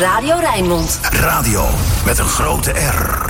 Radio Rijnmond. Radio met een grote R.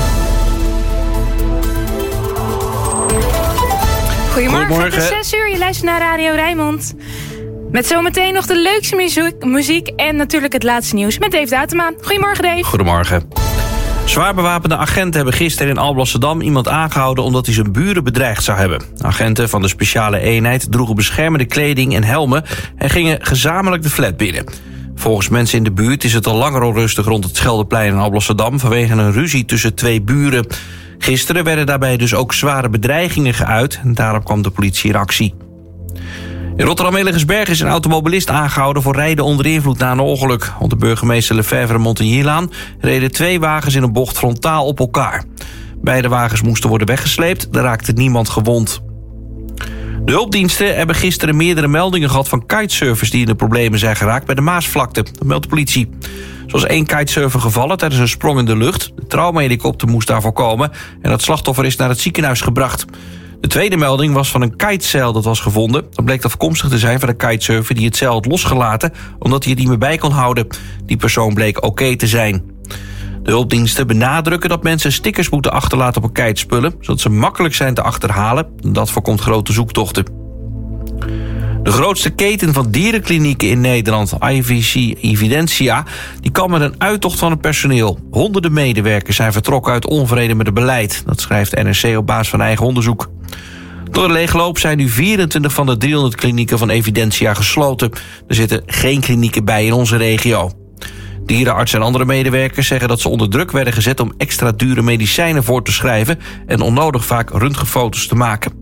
Goedemorgen, het is 6 uur, je luistert naar Radio Rijnmond. Met zometeen nog de leukste muziek en natuurlijk het laatste nieuws met Dave Datema. Goedemorgen, Dave. Goedemorgen. Zwaar bewapende agenten hebben gisteren in Alblasserdam iemand aangehouden omdat hij zijn buren bedreigd zou hebben. Agenten van de speciale eenheid droegen beschermende kleding en helmen en gingen gezamenlijk de flat binnen. Volgens mensen in de buurt is het al langer onrustig rond het Scheldeplein in Alblasserdam vanwege een ruzie tussen 2 buren. Gisteren werden daarbij dus ook zware bedreigingen geuit en daarop kwam de politie in actie. In Rotterdam-Elegersberg is een automobilist aangehouden voor rijden onder invloed na een ongeluk. Op de burgemeester Lefevre-Montignylaan reden 2 wagens in een bocht frontaal op elkaar. Beide wagens moesten worden weggesleept, er raakte niemand gewond. De hulpdiensten hebben gisteren meerdere meldingen gehad van kitesurfers die in de problemen zijn geraakt bij de Maasvlakte. Dat meldt de politie. Zo is 1 kitesurfer gevallen tijdens een sprong in de lucht. De traumahelikopter moest daarvoor komen en het slachtoffer is naar het ziekenhuis gebracht. De tweede melding was van een kitezeil dat was gevonden. Dat bleek afkomstig te zijn van een kitesurfer die het zeil had losgelaten omdat hij het niet meer bij kon houden. Die persoon bleek oké te zijn. De hulpdiensten benadrukken dat mensen stickers moeten achterlaten op een kitespullen, zodat ze makkelijk zijn te achterhalen. Dat voorkomt grote zoektochten. De grootste keten van dierenklinieken in Nederland, IVC Evidentia, die kan met een uittocht van het personeel. Honderden medewerkers zijn vertrokken uit onvrede met het beleid. Dat schrijft NRC op basis van eigen onderzoek. Door de leegloop zijn nu 24 van de 300 klinieken van Evidentia gesloten. Er zitten geen klinieken bij in onze regio. Dierenartsen en andere medewerkers zeggen dat ze onder druk werden gezet om extra dure medicijnen voor te schrijven en onnodig vaak röntgenfoto's te maken.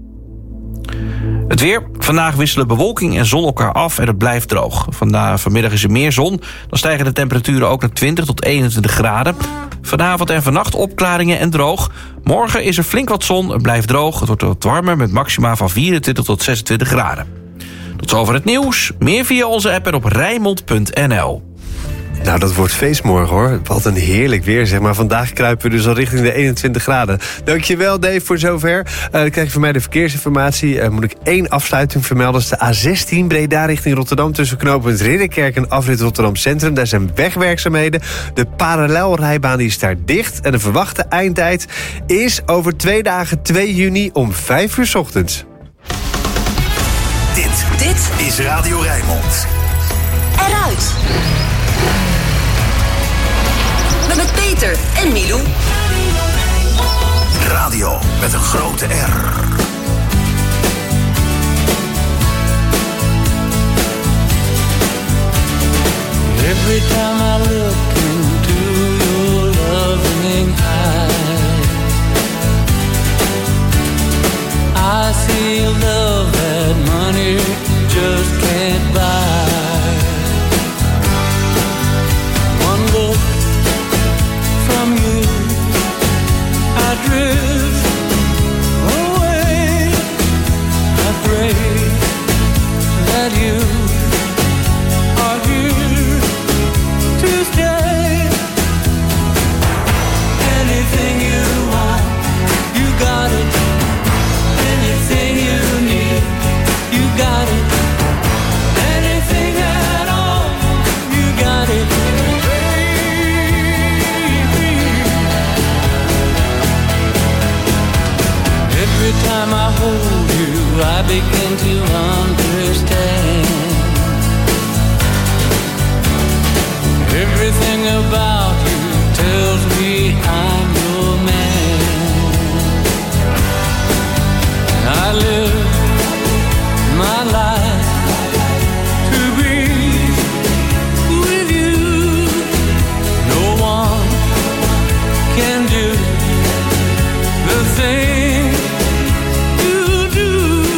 Het weer. Vandaag wisselen bewolking en zon elkaar af en het blijft droog. Vanmiddag is er meer zon. Dan stijgen de temperaturen ook naar 20 tot 21 graden. Vanavond en vannacht opklaringen en droog. Morgen is er flink wat zon, het blijft droog. Het wordt wat warmer met maxima van 24 tot 26 graden. Tot zover het nieuws. Meer via onze app en op Rijnmond.nl. Nou, dat wordt feest morgen, hoor. Wat een heerlijk weer, zeg maar. Vandaag kruipen we dus al richting de 21 graden. Dankjewel, Dave, voor zover. Dan krijg je van mij de verkeersinformatie. Moet ik 1 afsluiting vermelden. Dat is de A16 Breda richting Rotterdam. Tussen knooppunt Ridderkerk en afrit Rotterdam Centrum. Daar zijn wegwerkzaamheden. De parallelrijbaan die is daar dicht. En de verwachte eindtijd is over 2 dagen 2 juni om 5 uur 's ochtends. Dit is Radio Rijnmond. Eruit. Met Peter en Milou. Radio met een grote R. Every time I look into your loving eyes, I see love that money just can't buy. One look from you, I drift away. I pray that you are here to stay. Anything you want, you got it. Anything you need, you got it. Anything at all, you got it. Every time I hold you, I begin to understand. Everything about you tells me I'm your man. I live my life to be with you. No one can do the thing you do.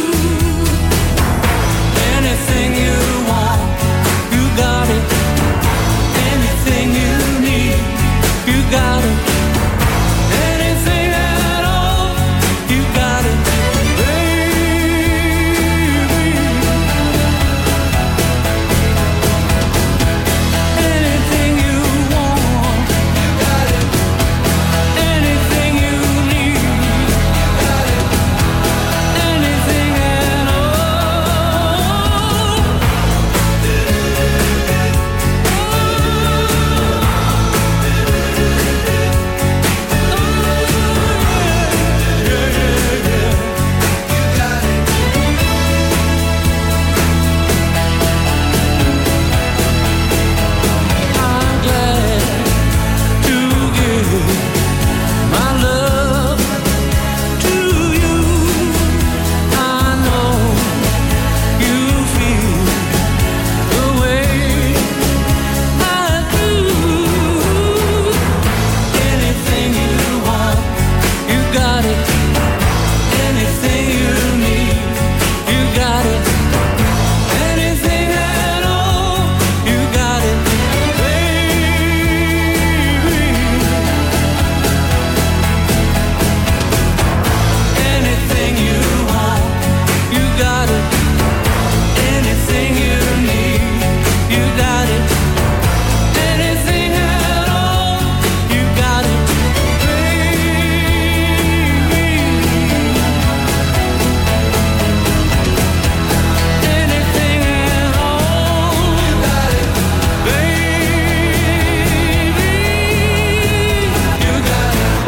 Anything you want, you got it. Anything you need, you got it.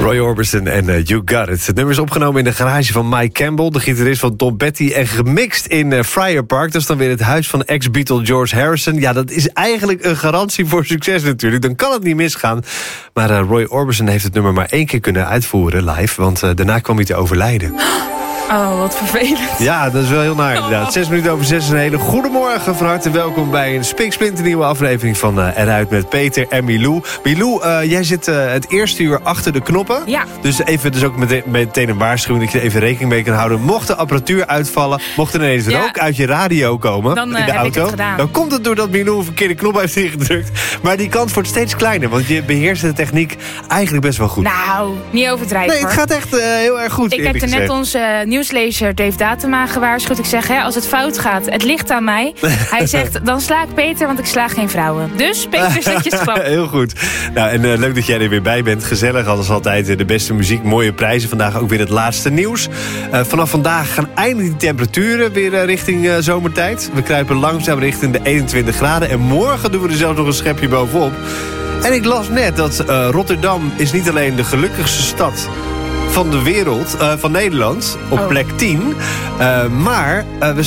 Roy Orbison en You Got It. Het nummer is opgenomen in de garage van Mike Campbell, de gitarist van Tom Petty, en gemixt in Friar Park. Dat is dan weer het huis van ex-Beatle George Harrison. Ja, dat is eigenlijk een garantie voor succes natuurlijk. Dan kan het niet misgaan. Maar Roy Orbison heeft het nummer maar 1 keer kunnen uitvoeren live, want daarna kwam hij te overlijden. Oh, wat vervelend. Ja, dat is wel heel naar inderdaad. 6 minuten over 6, een hele goede morgen. Van harte welkom bij een spiksplinternieuwe aflevering van Eruit met Peter en Milou. Milou, jij zit het eerste uur achter de knoppen. Ja. Dus ook meteen een waarschuwing dat je er even rekening mee kan houden. Mocht de apparatuur uitvallen, mocht er ineens rook uit je radio komen dan, in de auto. Ik het gedaan. Dan komt het doordat Milou een verkeerde knop heeft ingedrukt. Maar die kans wordt steeds kleiner, want je beheerst de techniek eigenlijk best wel goed. Nou, niet overdrijven. Nee, het gaat echt heel erg goed. Ik heb er net onze nieuwslezer Dave Datema gewaarschuwd. Ik zeg, als het fout gaat, het ligt aan mij. Hij zegt, dan sla ik Peter, want ik sla geen vrouwen. Dus Peter, zet je schrap. Heel goed. Nou, en leuk dat jij er weer bij bent. Gezellig, als altijd de beste muziek, mooie prijzen. Vandaag ook weer het laatste nieuws. Vanaf vandaag gaan eindelijk die temperaturen weer richting zomertijd. We kruipen langzaam richting de 21 graden. En morgen doen we er zelfs nog een schepje bovenop. En ik las net dat Rotterdam is niet alleen de gelukkigste stad van de wereld, van Nederland, op plek 10. Maar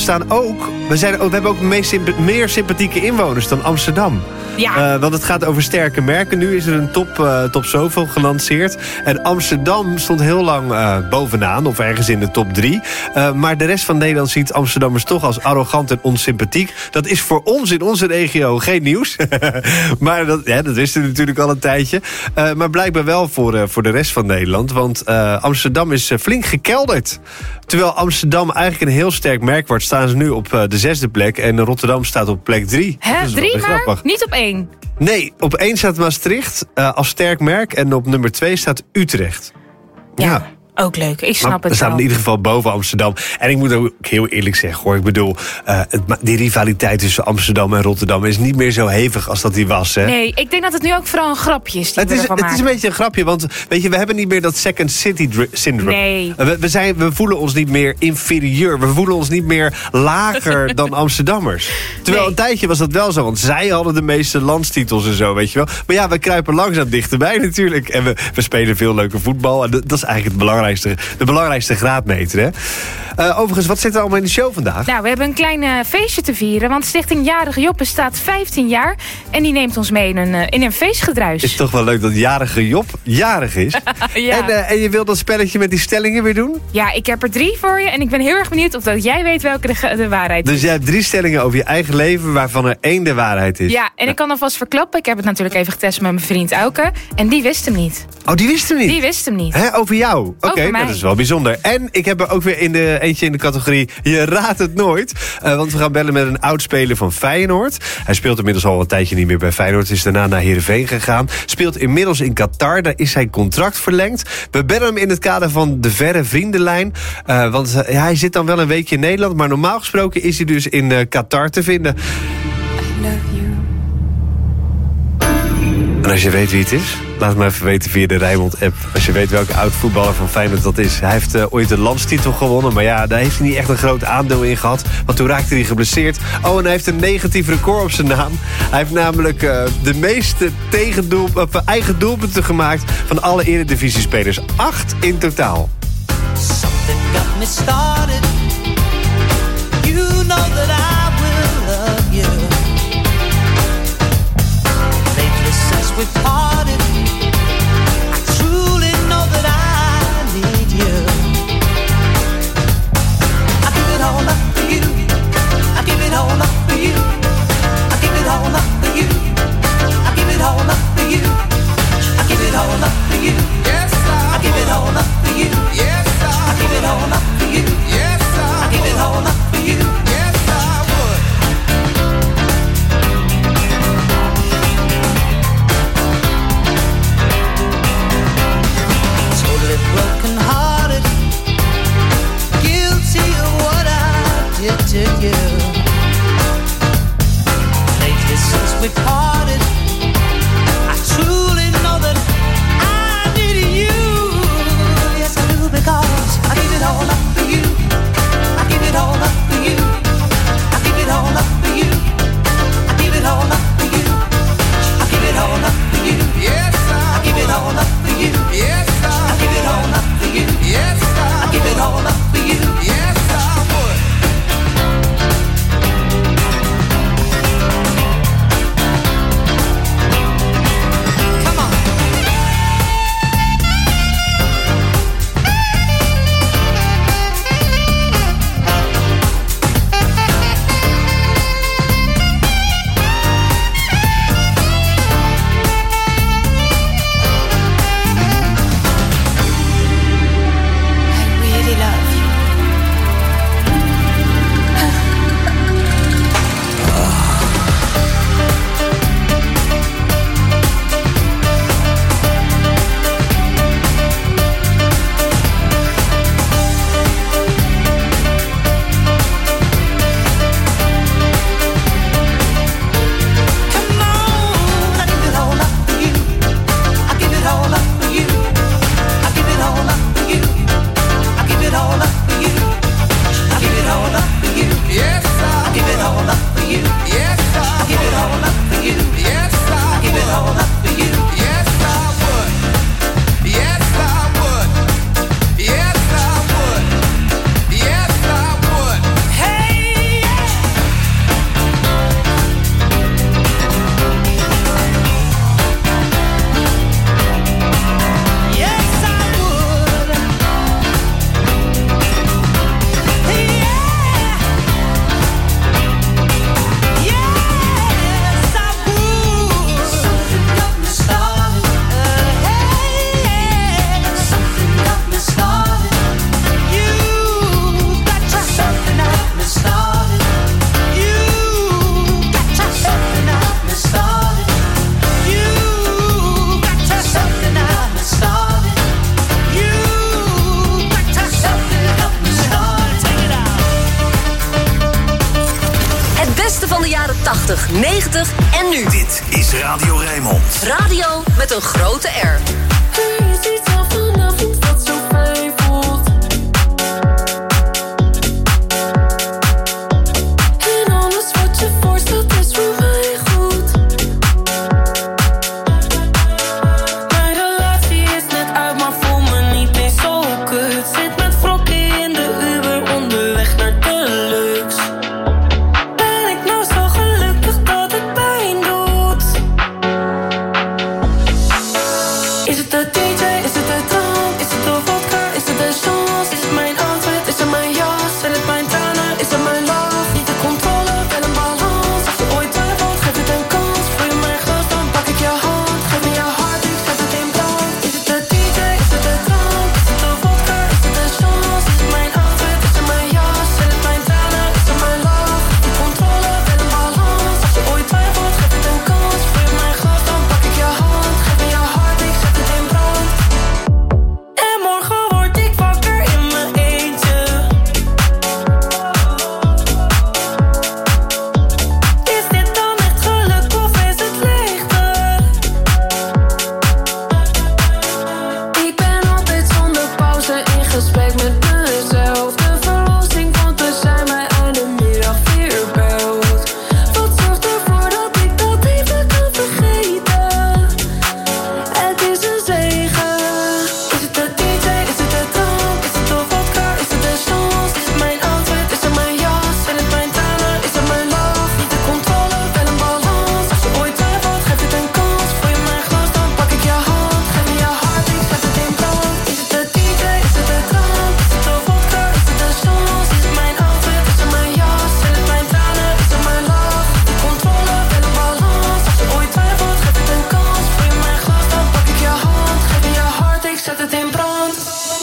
we hebben ook meer sympathieke inwoners dan Amsterdam. Ja. Want het gaat over sterke merken. Nu is er een top zoveel gelanceerd. En Amsterdam stond heel lang bovenaan, of ergens in de top 3. Maar de rest van Nederland ziet Amsterdammers toch als arrogant en onsympathiek. Dat is voor ons in onze regio geen nieuws. Maar dat wisten we natuurlijk al een tijdje. Maar blijkbaar wel voor de rest van Nederland. Want Amsterdam is flink gekelderd. Terwijl Amsterdam eigenlijk een heel sterk merk wordt, staan ze nu op de 6e plek. En Rotterdam staat op plek 3. Hè, 3 maar? Grappig. Niet op 1? Nee, op 1 staat Maastricht als sterk merk. En op nummer 2 staat Utrecht. Ja. Ook leuk, ik snap het wel. We staan in ieder geval boven Amsterdam. En ik moet ook heel eerlijk zeggen, hoor. Ik bedoel, die rivaliteit tussen Amsterdam en Rotterdam is niet meer zo hevig als dat die was. Hè? Nee, ik denk dat het nu ook vooral een grapje is die het is een beetje een grapje, want weet je, we hebben niet meer dat second city syndrome. Nee. We voelen ons niet meer inferieur. We voelen ons niet meer lager dan Amsterdammers. Terwijl een tijdje was dat wel zo, want zij hadden de meeste landstitels en zo, weet je wel. Maar ja, we kruipen langzaam dichterbij natuurlijk. En we spelen veel leuke voetbal. En dat is eigenlijk de belangrijkste graadmeter, hè? Overigens, wat zit er allemaal in de show vandaag? Nou, we hebben een klein feestje te vieren. Want Stichting Jarige Job bestaat 15 jaar. En die neemt ons mee in een feestgedruis. Het is toch wel leuk dat Jarige Job jarig is. Ja. En je wilt dat spelletje met die stellingen weer doen? Ja, ik heb er 3 voor je. En ik ben heel erg benieuwd of dat jij weet welke de waarheid is. Dus jij hebt 3 stellingen over je eigen leven, waarvan er 1 de waarheid is. Ja, en ik kan alvast verklappen. Ik heb het natuurlijk even getest met mijn vriend Auke. En die wist hem niet. Oh, die wist hem niet? Die wist hem niet. Hè, over jou? Oké, mij. dat is wel bijzonder. En ik heb er ook weer eentje in de categorie Je raadt het nooit. Want we gaan bellen met een oud-speler van Feyenoord. Hij speelt inmiddels al een tijdje niet meer bij Feyenoord. Is daarna naar Heerenveen gegaan. Speelt inmiddels in Qatar. Daar is zijn contract verlengd. We bellen hem in het kader van de verre vriendenlijn. Want hij zit dan wel een weekje in Nederland. Maar normaal gesproken is hij dus in Qatar te vinden. I love you. En als je weet wie het is, laat het maar even weten via de Rijnmond-app. Als je weet welke oud-voetballer van Feyenoord dat is. Hij heeft ooit de landstitel gewonnen, maar ja, daar heeft hij niet echt een groot aandeel in gehad. Want toen raakte hij geblesseerd. Oh, en hij heeft een negatief record op zijn naam. Hij heeft namelijk de meeste eigen doelpunten gemaakt van alle eredivisiespelers. 8 in totaal. Something got me started. You know that I will love you. Lately since we've parted, I truly know that I need you. I give it all up for you. I give it all up for you. I give it all up for you. I give it all up for you. I give it all up for you. Yes, I give it all up for you. Yes, I give it all up for you. Yes, I give it all up for you. Yes, I would. 80, 90 en nu. Dit is Radio Rijnmond. Radio met een grote R. Je ziet al vanavond wat zo fijn voelt. En alles wat je voorstelt is voor mij goed. Mijn relatie is net uit, maar voel me niet eens zo kut. Zit met wrokken in de Uber onderweg naar Deluxe. Ben ik nou zo gelukkig dat het pijn doet? Is het de DJ? Is het de drank? Is het de vodka? Is het de chance? Is het mijn outfit? Is het mijn jas? Zijn het mijn tranen? Is het mijn lach? Niet de controle, wel een balans. Als je ooit twijfelt, geef het een kans. Vul je mijn glas, dan pak ik je hand. Geef me je hart, ik zet het in brand. Is het de DJ? Is het de drank? Is het de vodka? Is het de chance? Is het mijn outfit? Is het mijn jas? Zijn het mijn tranen? Is het mijn lach? Niet de controle, wel een balans. Als je ooit twijfelt, geef het een kans. Vul je mijn glas, dan pak ik je hand. Geef me je hart, ik zet het in brand. En morgen word ik wakker in mijn eentje. Is dit dan echt geluk of is het leegte? Ik ben altijd zonder pauze in gesprek met mezelf. De verlossing van te zijn mij aan de middag weer belt. Wat zorgt ervoor dat ik dat even kan vergeten? Het is een zegen. Is het de DJ? Is het de drank? Is het de vodka? Is het de chance? Is het mijn outfit? Is het mijn jas? Zijn het mijn tranen? Is het mijn lach? Niet de controle, wel een balans. Als je ooit twijfelt, geef het een kans. Vul je mijn glas, dan pak ik je hand. Geef me je hart, ik zet het in brand. Is het de DJ? Is het de drank? Is het de vodka? Is het de chance? Is het mijn outfit? Is het mijn jas? Zijn het mijn tranen? Is het mijn lach? Niet de controle, wel een balans. Als je ooit twijfelt, geef het een kans. Vul je mijn glas, dan pak ik je hand. Geef me je hart, ik zet het in brand.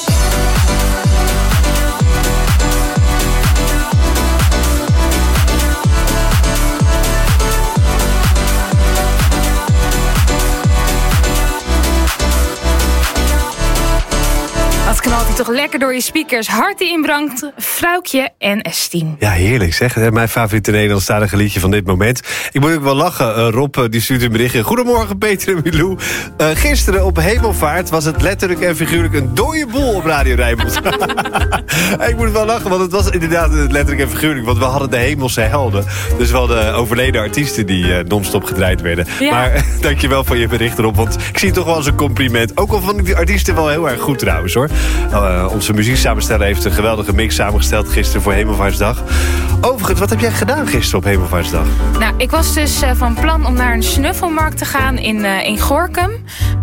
Wat knalt hij toch lekker door je speakers. Hart die inbrandt, Vrouwtje en S10. Ja, heerlijk zeg. Mijn favoriete Nederlandstalige liedje van dit moment. Ik moet ook wel lachen. Rob die stuurt een berichtje. Goedemorgen Peter en Milou. Gisteren op Hemelvaart was het letterlijk en figuurlijk een dode boel op Radio Rijnmond. Ik moet wel lachen, want het was inderdaad letterlijk en figuurlijk. Want we hadden de hemelse helden. Dus wel de overleden artiesten die non-stop gedraaid werden. Ja. Maar dankjewel voor je bericht erop. Want ik zie het toch wel als een compliment. Ook al vond ik die artiesten wel heel erg goed trouwens hoor. Onze muzieksamensteller heeft een geweldige mix samengesteld gisteren voor Hemelvaartsdag. Overigens, wat heb jij gedaan gisteren op Hemelvaartsdag? Nou, ik was dus van plan om naar een snuffelmarkt te gaan in Gorinchem.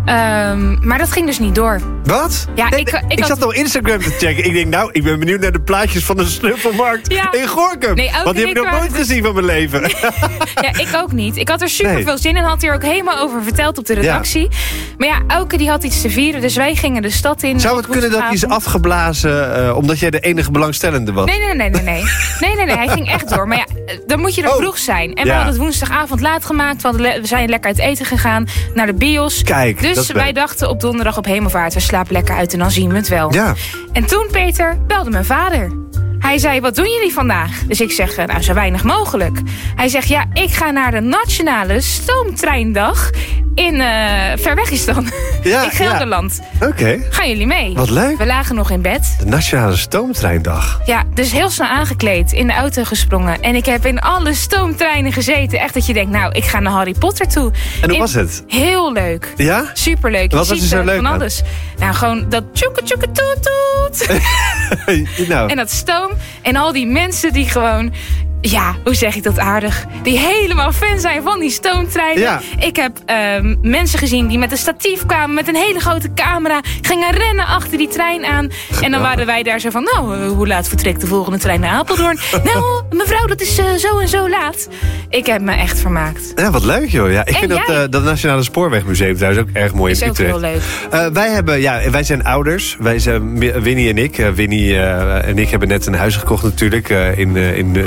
Maar dat ging dus niet door. Wat? Ja, Nee, ik zat had- op Instagram te checken. Ik denk, nou, ik ben benieuwd naar de plaatjes van de snuffelmarkt Ja. in Gorinchem. Nee, Auke Want die en heb ik ik nog nooit waren- gezien van mijn leven. Ja, ik ook niet. Ik had er super veel zin in. Had hier ook helemaal over verteld op de redactie. Maar ja, Auke die had iets te vieren. Dus wij gingen de stad in. Zou het kunnen dat hij is afgeblazen omdat jij de enige belangstellende was? Nee. Nee, hij ging echt door. Maar ja, dan moet je er vroeg zijn. En we Ja. hadden het woensdagavond laat gemaakt. We zijn lekker uit eten gegaan. Naar de bios. Kijk, dat dus is wij leuk. dachten op donderdag op Hemelvaart. We slapen lekker uit en dan zien we het wel. Ja. En toen, Peter, belde mijn vader. Hij zei, wat doen jullie vandaag? Dus ik zeg, nou, zo weinig mogelijk. Hij zegt, ja, ik ga naar de Nationale Stoomtreindag in Verwegistan. Ja, in Gelderland. Oké. Gaan jullie mee? Wat leuk. We lagen nog in bed. De Nationale Stoomtreindag. Ja, dus heel snel aangekleed, in de auto gesprongen. En ik heb in alle stoomtreinen gezeten. Echt dat je denkt, nou, ik ga naar Harry Potter toe. En hoe was het? Heel leuk. Ja? Superleuk. Wat was er zo leuk van aan? alles. Nou, gewoon dat tjoeke tjoeke toet toet. Nou, En dat stoom. En al die mensen die gewoon... Ja, hoe zeg ik dat aardig? Die helemaal fan zijn van die stoomtreinen. Ja. Ik heb mensen gezien die met een statief kwamen... met een hele grote camera. Gingen rennen achter die trein aan. En dan waren wij daar zo van... Nou, hoe laat vertrekt de volgende trein naar Apeldoorn? Nou, mevrouw, dat is zo en zo laat. Ik heb me echt vermaakt. ja, wat leuk joh. Ja, ik En vind jij? dat Nationale Spoorwegmuseum trouwens ook erg mooi Is in ook Utrecht. heel leuk. Wij zijn ouders. Wij zijn Winnie en ik. Winnie en ik hebben net een huis gekocht natuurlijk. In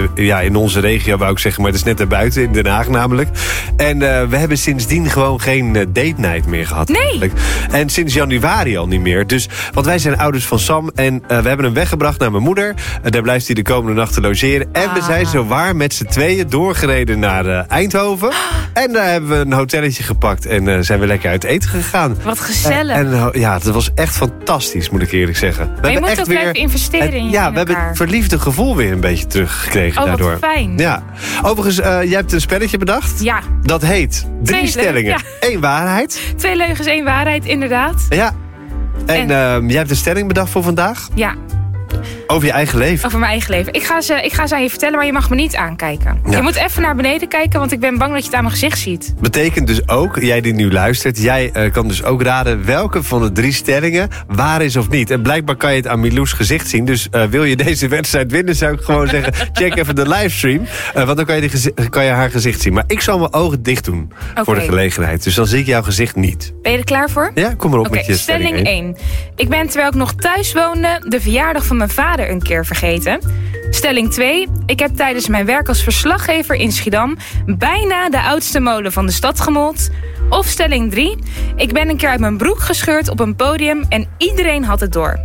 in onze regio wou ik zeggen, maar het is net daarbuiten, in Den Haag namelijk. En we hebben sindsdien gewoon geen date night meer gehad. Nee. Eigenlijk. En sinds januari al niet meer. Dus, want wij zijn ouders van Sam en we hebben hem weggebracht naar mijn moeder. Daar blijft hij de komende nachten logeren. En we zijn zowaar met z'n tweeën doorgereden naar Eindhoven. En daar hebben we een hotelletje gepakt en zijn we lekker uit eten gegaan. Wat gezellig. Ja, het was echt fantastisch, moet ik eerlijk zeggen. Maar je moet ook blijven investeren in Ja, in we hebben het verliefde gevoel weer een beetje teruggekregen daardoor. Wat fijn. Ja. Overigens, jij hebt een spelletje bedacht. Ja. Dat heet 3 stellingen, ja. 1 waarheid. 2 leugens, 1 waarheid, inderdaad. Ja. En jij hebt een stelling bedacht voor vandaag? Ja, Over je eigen leven. over mijn eigen leven. Ik ga ze aan je vertellen, maar je mag me niet aankijken. Ja. Je moet even naar beneden kijken, want ik ben bang dat je het aan mijn gezicht ziet. Betekent dus ook, jij die nu luistert, jij kan dus ook raden welke van de 3 stellingen waar is of niet. En blijkbaar kan je het aan Milou's gezicht zien. Dus wil je deze wedstrijd winnen, zou ik gewoon zeggen, check even de livestream. Want dan kan je haar gezicht zien. Maar ik zal mijn ogen dicht doen voor de gelegenheid. Dus dan zie ik jouw gezicht niet. Ben je er klaar voor? Ja, kom maar op met je stelling 1. Ik ben, terwijl ik nog thuis woonde, de verjaardag van mijn vader een keer vergeten. Stelling 2. Ik heb tijdens mijn werk als verslaggever in Schiedam bijna de oudste molen van de stad gemold. Of stelling 3. Ik ben een keer uit mijn broek gescheurd op een podium en iedereen had het door.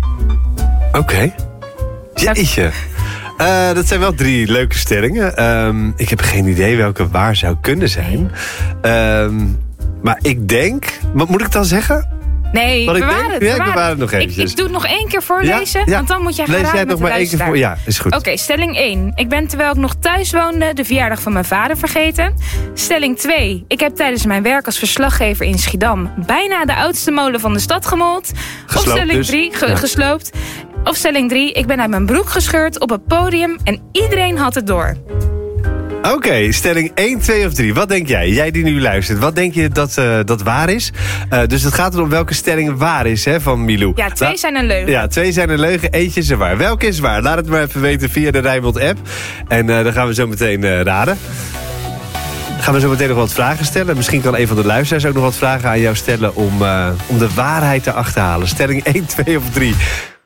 Oké. Jeetje. Dat zijn wel 3 leuke stellingen. Ik heb geen idee welke waar zou kunnen zijn. Maar ik denk... Wat moet ik dan zeggen? Nee, bewaar het. Ja, ik bewaar het nog eventjes. Ik doe het nog 1 keer voorlezen, Ja? want dan moet jij gaan Lees jij raden het nog met de maar 1 keer luisteraar. voor? Ja, is goed. Oké, stelling 1. Ik ben, terwijl ik nog thuis woonde, de verjaardag van mijn vader vergeten. Stelling 2. Ik heb tijdens mijn werk als verslaggever in Schiedam bijna de oudste molen van de stad gemold. Gesloopt Of stelling dus. 3, Ja. gesloopt. Of stelling 3. Ik ben uit mijn broek gescheurd op het podium en iedereen had het door. Oké, stelling 1, 2 of 3. Wat denk jij? Jij die nu luistert. Wat denk je dat waar is? Dus het gaat erom welke stelling waar is, hè, van Milou. Ja, 2 zijn een leugen. Ja, 2 zijn een leugen, eentje is er waar. Welke is waar? Laat het maar even weten via de Rijnmond app. En dan gaan we zo meteen raden. Gaan we zo meteen nog wat vragen stellen. Misschien kan een van de luisteraars ook nog wat vragen aan jou stellen om de waarheid te achterhalen. Stelling 1, 2 of 3.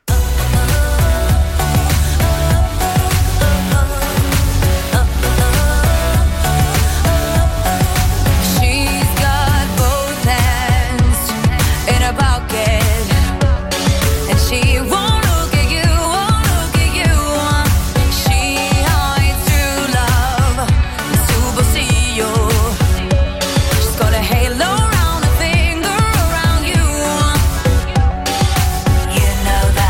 She's got both hands in her pocket, and she won't look at you, won't look at you. She hides true love, super see you. She's got a halo around her finger, around you. You know that.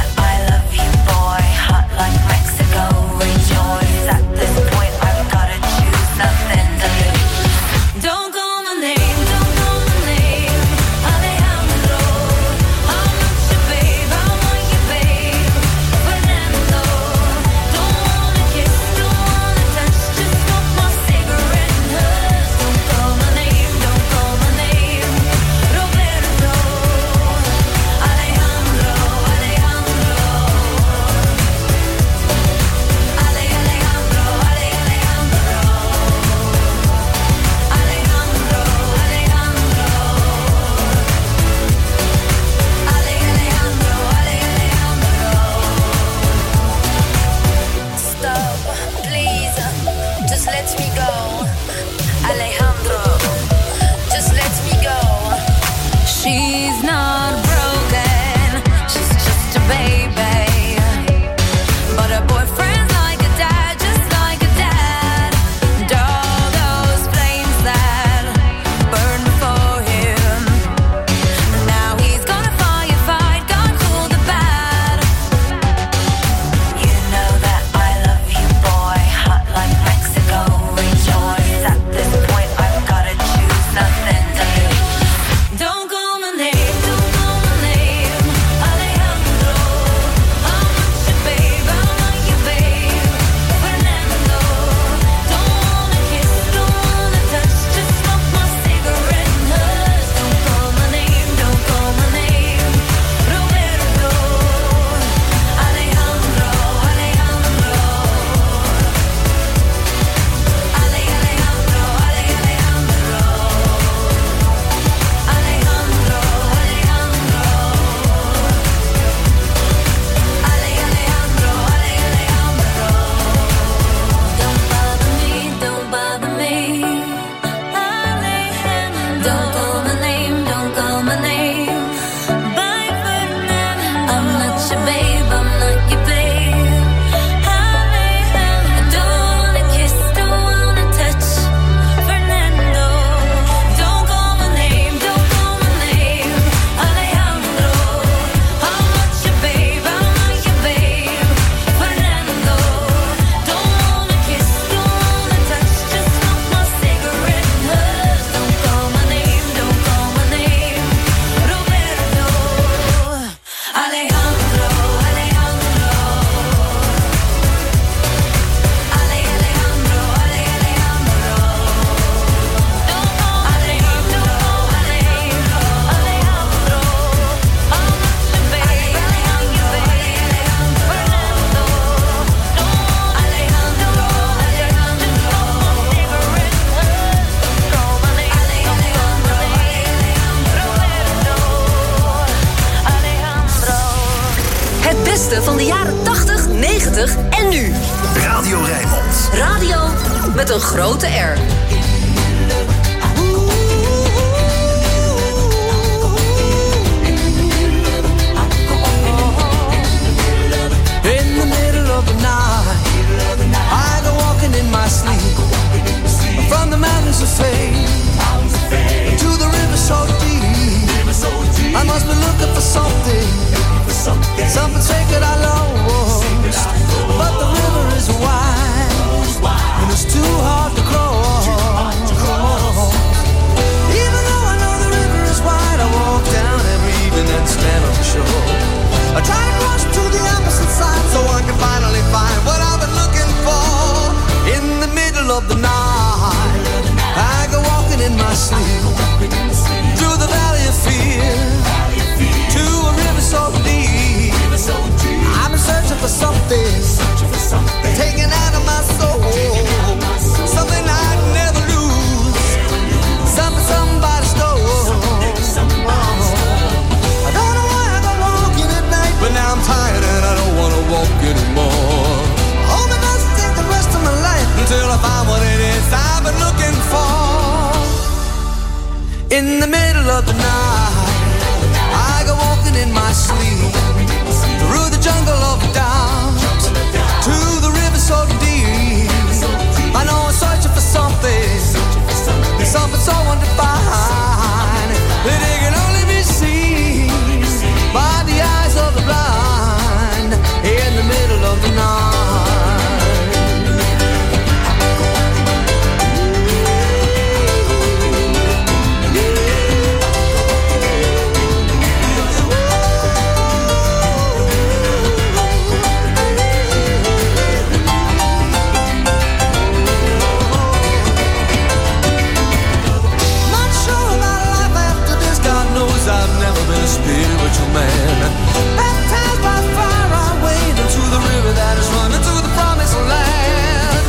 Van de jaren 80, 90 en nu. Radio Rijnmond. Radio met een grote R. In the middle of the night, I go walking in my sleep. From the mountains of fame to the river so deep. I must be looking for something sacred I lost. But the river is wide and it's too hard to cross. Even though I know the river is wide, I walk down every evening and stand on the shore. I try to cross to the opposite side so I can finally find what I've been looking for. In the middle of the night, I go walking in my sleep through the valley of fear to a river so deep. I'm searching for something taken out of my soul, something I'd never lose, something somebody stole. I don't know why I go walking at night, but now I'm tired and I don't want to walk anymore. Hope it doesn't take the rest of my life until I find what it is I've been looking for. In the middle of the night, I go walking in my sleep through the jungle of doubt to the river so deep. I know I'm searching for something so undefined that it can only be seen by the eyes of the blind. In the middle of the night. Spiritual man, baptized by fire, I wade into the river that is running to the promised land.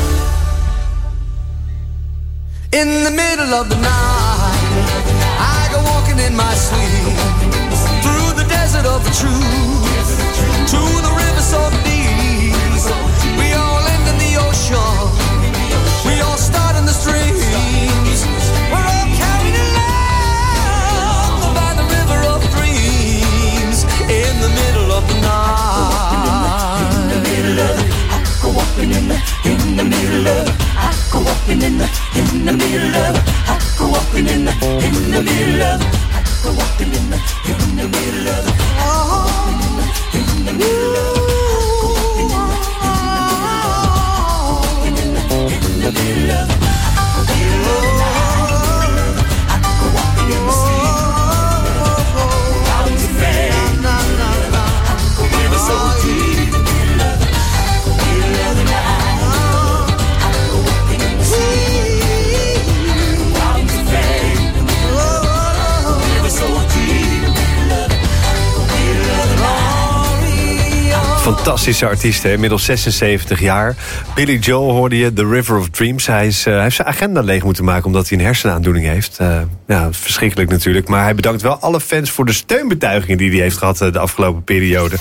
In the middle of the night, I go walking in my sleep through the desert of the truth to the river so deep. We all end in the ocean, we all start in the streams. We're all carried along by the river of dreams. In the middle of the night. In the middle of it, I go walking in the middle of it. I go walking in the middle of it. I go walking in the middle of it. I go walking in the middle of it. In the middle of it. In the middle of it. Fantastische artiest, hè? Inmiddels 76 jaar. Billy Joel hoorde je, The River of Dreams. Hij heeft zijn agenda leeg moeten maken omdat hij een hersenaandoening heeft. Ja, verschrikkelijk natuurlijk. Maar hij bedankt wel alle fans voor de steunbetuigingen die hij heeft gehad de afgelopen periode.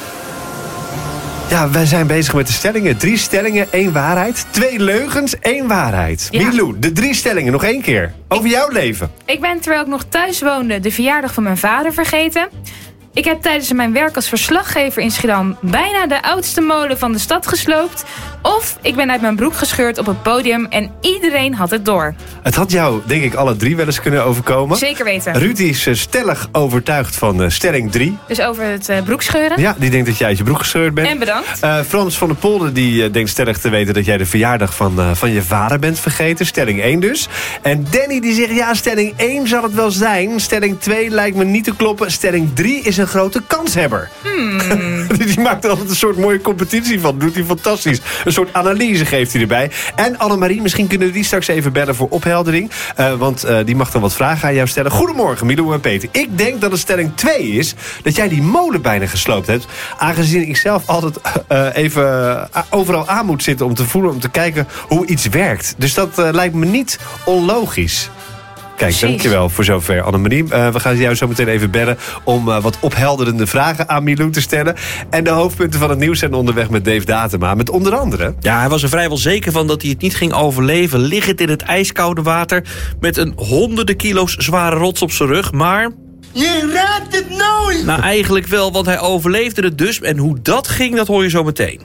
Ja, wij zijn bezig met de stellingen. 3 stellingen, 1 waarheid. 2 leugens, 1 waarheid. Ja. Milou, de 3 stellingen, nog 1 keer. Over jouw leven. Ik ben, terwijl ik nog thuis woonde, de verjaardag van mijn vader vergeten. Ik heb tijdens mijn werk als verslaggever in Schiedam bijna de oudste molen van de stad gesloopt. Of ik ben uit mijn broek gescheurd op het podium en iedereen had het door. Het had jou, denk ik, alle 3 wel eens kunnen overkomen. Zeker weten. Ruud is stellig overtuigd van stelling 3. Dus over het broekscheuren. Ja, die denkt dat jij uit je broek gescheurd bent. En bedankt. Frans van der Polder die denkt stellig te weten dat jij de verjaardag van je vader bent vergeten. Stelling 1 dus. En Danny die zegt, ja, stelling 1 zal het wel zijn. Stelling 2 lijkt me niet te kloppen. Stelling 3 is een grote kanshebber. Die maakt er altijd een soort mooie competitie van. Doet hij fantastisch. Een soort analyse geeft hij erbij. En Annemarie, misschien kunnen we die straks even bellen voor opheldering. Want die mag dan wat vragen aan jou stellen. Goedemorgen, Milou en Peter. Ik denk dat het stelling 2 is dat jij die molen bijna gesloopt hebt. Aangezien ik zelf altijd even overal aan moet zitten om te voelen, om te kijken hoe iets werkt. Dus dat lijkt me niet onlogisch. Kijk, Precies. dankjewel voor zover, Annemarie. We gaan jou zo meteen even bellen om wat ophelderende vragen aan Milou te stellen. En de hoofdpunten van het nieuws zijn onderweg met Dave Datema. Met onder andere... Ja, hij was er vrijwel zeker van dat hij het niet ging overleven, liggend in het ijskoude water met een honderden kilo's zware rots op zijn rug, maar... Je raadt het nooit! Nou, eigenlijk wel, want hij overleefde het dus. En hoe dat ging, dat hoor je zo meteen.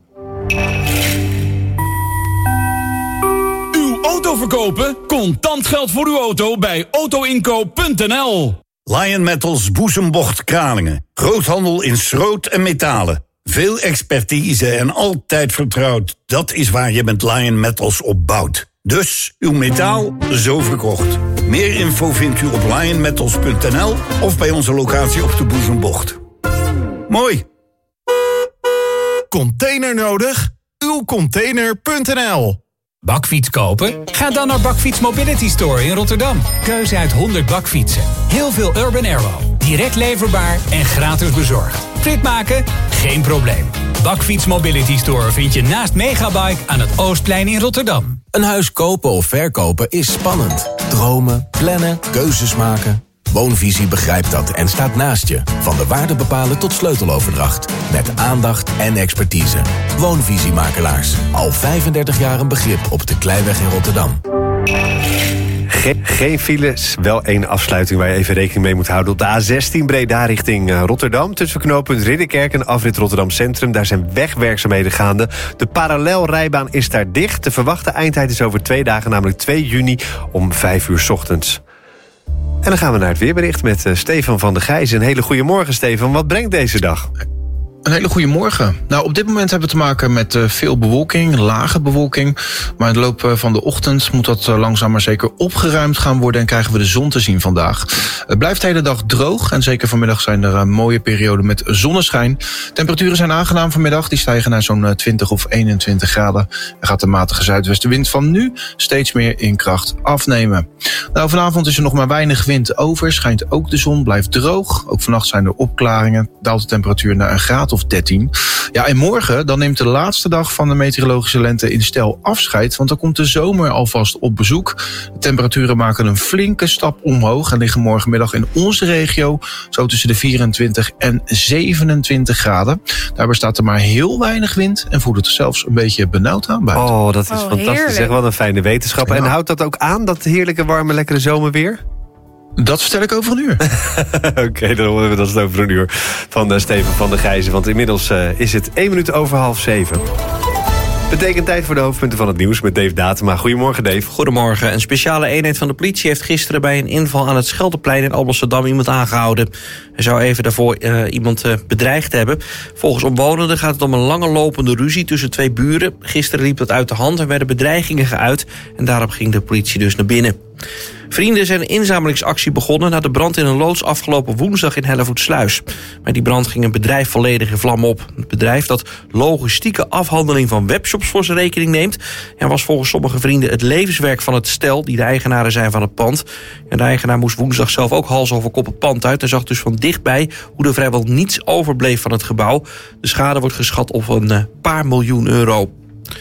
Uw auto verkopen? Contant geld voor uw auto bij autoinkoop.nl. Lion Metals Boezembocht Kralingen. Groothandel in schroot en metalen. Veel expertise en altijd vertrouwd. Dat is waar je met Lion Metals op bouwt. Dus uw metaal zo verkocht. Meer info vindt u op lionmetals.nl of bij onze locatie op de Boezembocht. Mooi. Container nodig? Uwcontainer.nl. Bakfiets kopen? Ga dan naar Bakfiets Mobility Store in Rotterdam. Keuze uit 100 bakfietsen. Heel veel Urban Aero. Direct leverbaar en gratis bezorgd. Fit maken? Geen probleem. Bakfiets Mobility Store vind je naast Megabike aan het Oostplein in Rotterdam. Een huis kopen of verkopen is spannend. Dromen, plannen, keuzes maken. Woonvisie begrijpt dat en staat naast je. Van de waarde bepalen tot sleuteloverdracht. Met aandacht en expertise. Woonvisiemakelaars. Al 35 jaar een begrip op de Kleiweg in Rotterdam. Geen files, wel 1 afsluiting waar je even rekening mee moet houden. Op de A16 Breda richting Rotterdam. Tussen knooppunt Ridderkerk en afrit Rotterdam Centrum. Daar zijn wegwerkzaamheden gaande. De parallelrijbaan is daar dicht. De verwachte eindtijd is over 2 dagen, namelijk 2 juni om 5 uur 's ochtends. En dan gaan we naar het weerbericht met Stefan van der Gijzen. Een hele goede morgen, Stefan. Wat brengt deze dag? Een hele goede morgen. Nou, op dit moment hebben we te maken met veel bewolking, lage bewolking. Maar in de loop van de ochtend moet dat langzaam maar zeker opgeruimd gaan worden en krijgen we de zon te zien vandaag. Het blijft de hele dag droog en zeker vanmiddag zijn er mooie perioden met zonneschijn. Temperaturen zijn aangenaam vanmiddag, die stijgen naar zo'n 20 of 21 graden. Er gaat de matige zuidwestenwind van nu steeds meer in kracht afnemen. Nou, vanavond is er nog maar weinig wind over, schijnt ook de zon, blijft droog. Ook vannacht zijn er opklaringen, daalt de temperatuur naar een graad of 13. Ja, en morgen dan neemt de laatste dag van de meteorologische lente in stijl afscheid, want dan komt de zomer alvast op bezoek. De temperaturen maken een flinke stap omhoog en liggen morgenmiddag in onze regio zo tussen de 24 en 27 graden. Daarbij staat er maar heel weinig wind en voelt het zelfs een beetje benauwd aan buiten. Oh, dat is fantastisch. Heerlijk. Zeg, wat een fijne wetenschap. Ja. En houdt dat ook aan, dat heerlijke, warme, lekkere zomerweer? Dat vertel ik over een uur. Oké, dan horen we dat over een uur van Steven van der Gijzen. Want inmiddels is het 1 minuut over 6:30. Betekent tijd voor de hoofdpunten van het nieuws met Dave Datema. Goedemorgen, Dave. Goedemorgen. Een speciale eenheid van de politie heeft gisteren bij een inval aan het Scheldeplein in Alblasserdam iemand aangehouden. Hij zou even daarvoor iemand bedreigd hebben. Volgens omwonenden gaat het om een lange lopende ruzie tussen 2 buren. Gisteren liep dat uit de hand en werden bedreigingen geuit. En daarop ging de politie dus naar binnen. Vrienden zijn een inzamelingsactie begonnen na de brand in een loods afgelopen woensdag in Hellevoetsluis. Bij die brand ging een bedrijf volledig in vlam op. Het bedrijf dat logistieke afhandeling van webshops voor zijn rekening neemt, en was volgens sommige vrienden het levenswerk van het stel die de eigenaren zijn van het pand. En de eigenaar moest woensdag zelf ook hals over kop het pand uit en zag dus van dichtbij hoe er vrijwel niets overbleef van het gebouw. De schade wordt geschat op een paar miljoen euro.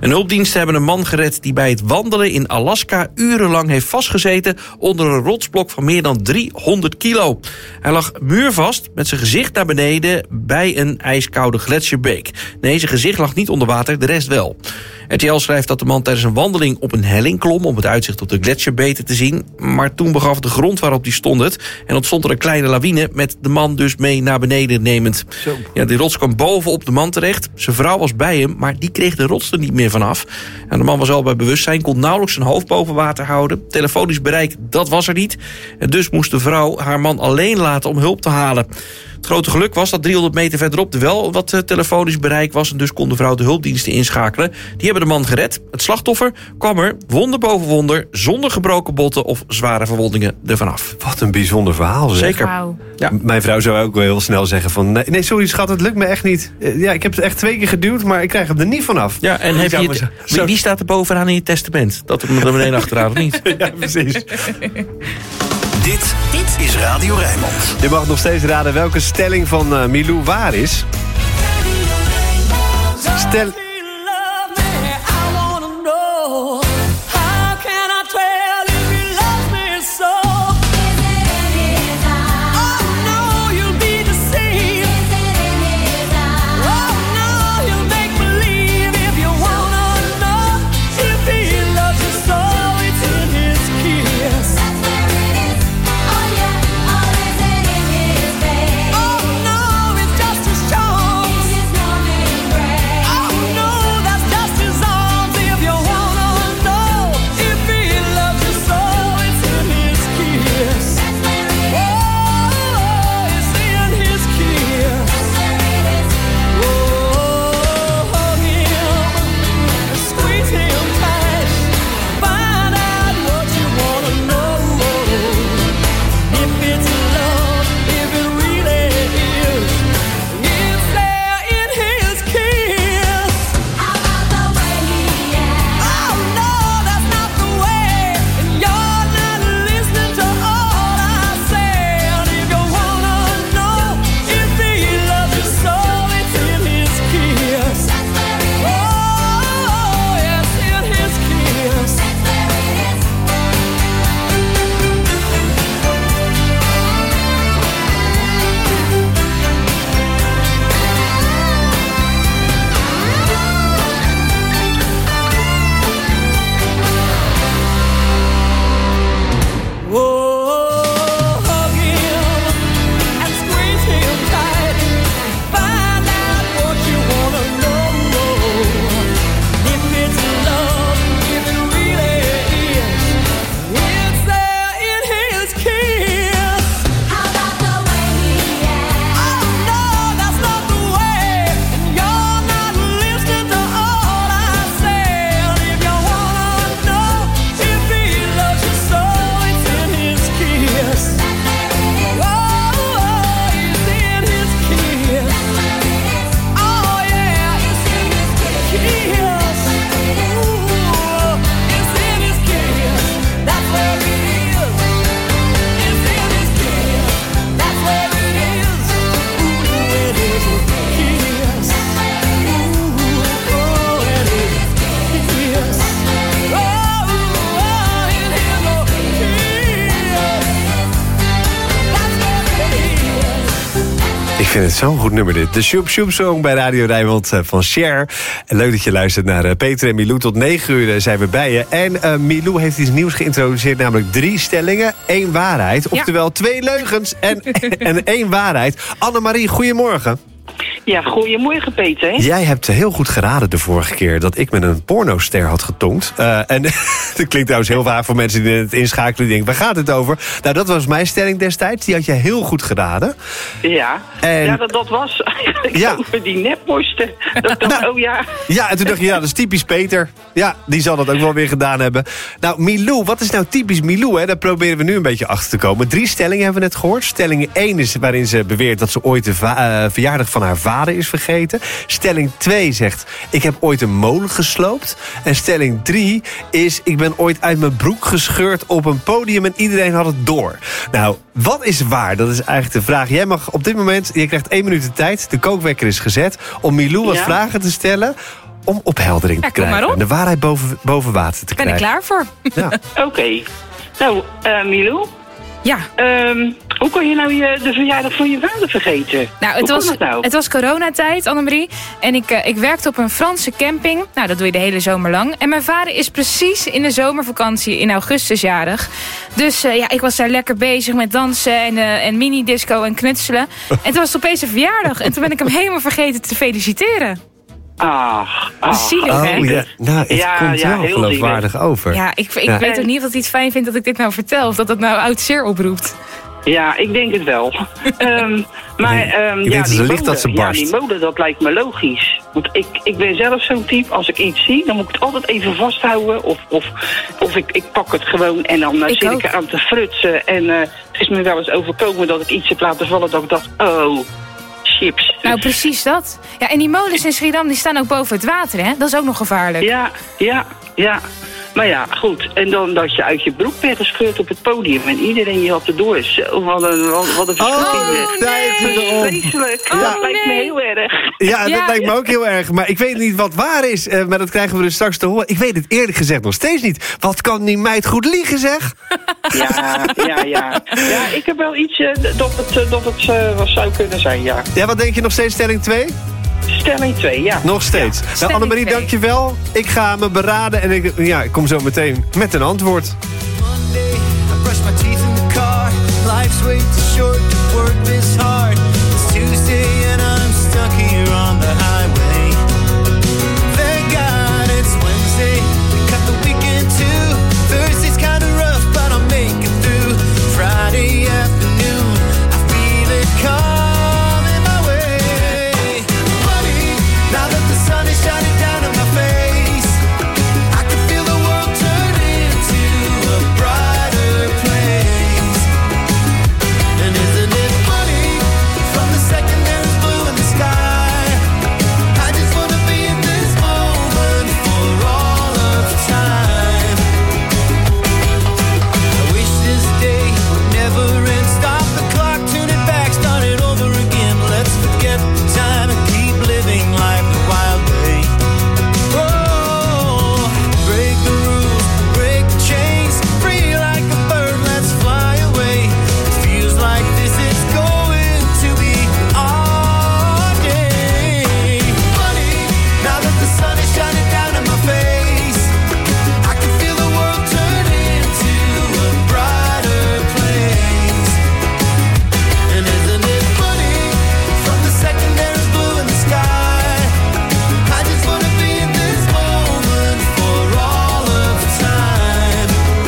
Een hulpdiensten hebben een man gered die bij het wandelen in Alaska urenlang heeft vastgezeten onder een rotsblok van meer dan 300 kilo. Hij lag muurvast met zijn gezicht naar beneden bij een ijskoude gletsjerbeek. Nee, zijn gezicht lag niet onder water, de rest wel. RTL schrijft dat de man tijdens een wandeling op een helling klom om het uitzicht op de gletsjer beter te zien. Maar toen begaf de grond waarop die stond het en ontstond er een kleine lawine met de man dus mee naar beneden nemend. Ja, die rots kwam bovenop de man terecht. Zijn vrouw was bij hem, maar die kreeg de rots er niet meer vanaf. En de man was al bij bewustzijn, kon nauwelijks zijn hoofd boven water houden. Telefonisch bereik, dat was er niet. En dus moest de vrouw haar man alleen laten om hulp te halen. Het grote geluk was dat 300 meter verderop er wel wat telefonisch bereik was. En dus kon de vrouw de hulpdiensten inschakelen. Die hebben de man gered. Het slachtoffer kwam er, wonder boven wonder, zonder gebroken botten of zware verwondingen ervan af. Wat een bijzonder verhaal, zeg. Zeker. Wauw. Ja. Mijn vrouw zou ook wel heel snel zeggen van... Nee, sorry schat, het lukt me echt niet. Ja, ik heb het echt 2 keer geduwd, maar ik krijg hem er niet vanaf. Ja, en heb je wie staat er bovenaan in je testament? Dat er meteen achteraan of niet? Ja, precies. Dit is Radio Rijnmond. Je mag nog steeds raden welke stelling van Milou waar is. Ik vind het zo'n goed nummer dit. De Shoop Shoop Song bij Radio Rijnmond van Cher. En leuk dat je luistert naar Peter en Milou. Tot 9 uur zijn we bij je. En Milou heeft iets nieuws geïntroduceerd. Namelijk 3 stellingen, 1 waarheid. Oftewel 2 leugens en 1 waarheid. Annemarie, goedemorgen. Ja, goedemorgen Peter. Jij hebt heel goed geraden de vorige keer dat ik met een pornoster had getongd. En dat klinkt trouwens heel vaak voor mensen die het inschakelen. Die denken, waar gaat het over? Nou, dat was mijn stelling destijds. Die had je heel goed geraden. Ja, en dat was eigenlijk over die nepborsten. Oh ja. Ja, en toen dacht je, ja, dat is typisch Peter. Ja, die zal dat ook wel weer gedaan hebben. Nou, Milou, wat is nou typisch Milou? Hè? Daar proberen we nu een beetje achter te komen. 3 stellingen hebben we net gehoord. Stelling 1 is waarin ze beweert dat ze ooit de verjaardag van haar vader is vergeten. Stelling 2 zegt, ik heb ooit een molen gesloopt. En stelling 3 is, ik ben ooit uit mijn broek gescheurd op een podium en iedereen had het door. Nou, wat is waar? Dat is eigenlijk de vraag. Jij mag op dit moment, je krijgt 1 minuut de tijd. De kookwekker is gezet om Milou wat vragen te stellen om opheldering te kom krijgen. maar op. En de waarheid boven water te Ben ik krijgen. klaar voor? Ja. Oké. Nou, Milou? Ja. Hoe kon je nou de verjaardag van je vader vergeten? Nou, het was coronatijd, Annemarie. En ik werkte op een Franse camping. Nou, dat doe je de hele zomer lang. En mijn vader is precies in de zomervakantie in augustus jarig. Dus ik was daar lekker bezig met dansen en mini-disco en knutselen. En toen was het opeens een verjaardag. En toen ben ik hem helemaal vergeten te feliciteren. Zielig, hè? Ja. Nou, het komt wel heel geloofwaardig over. Ja, ik weet ook niet of hij het fijn vindt dat ik dit nou vertel. Of dat het nou oud zeer oproept. Ja, ik denk het wel. Maar die mode, dat lijkt me logisch. Want ik ben zelf zo'n type, als ik iets zie, dan moet ik het altijd even vasthouden. Of ik pak het gewoon en dan zit ik eraan te frutsen. En het is me wel eens overkomen dat ik iets heb laten vallen dat ik dacht, chips. Nou, precies dat. Ja, en die molens in Schiedam, die staan ook boven het water, hè? Dat is ook nog gevaarlijk. Ja. Maar ja, goed. En dan dat je uit je broek bent gescheurd op het podium en iedereen je had erdoor. Wat een verschrikking. Vreselijk. Dat lijkt me heel erg. Ja, dat lijkt me ook heel erg. Maar ik weet niet wat waar is. Maar dat krijgen we dus straks te horen. Ik weet het eerlijk gezegd nog steeds niet. Wat kan die meid goed liegen, zeg? Ja, ik heb wel iets dat het wat zou kunnen zijn, ja. Ja, wat denk je nog steeds, stelling 2? Stelling 2, ja. Nog steeds. Ja. Nou, Annemarie, dankjewel. Ik ga me beraden en ik kom zo meteen met een antwoord. Monday, I brush my teeth in the car. Life's way too short to work this hard. It's Tuesday and I'm stuck here on the highway. Thank God it's Wednesday. We cut the weekend too. Thursday's kinda rough, but I'll make it through. Friday afternoon, I feel it coming my way. Money, now that the sun is shining down on my face, I can feel the world turn into a brighter place. And isn't it funny, from the second there's blue in the sky, I just wanna be in this moment for all of time. I wish this day would never end. Stop the clock, turn it back, start it over again. Let's forget the time and keep living life the wild way. Oh, break the rules, break the chains, free like a bird, let's fly away. It feels like this is going to be our day. Funny, now that the sun is shining down in my face, I can feel the world turn into a brighter place. And isn't it funny, from the second there's blue in the sky, I just wanna be in this moment for all of time.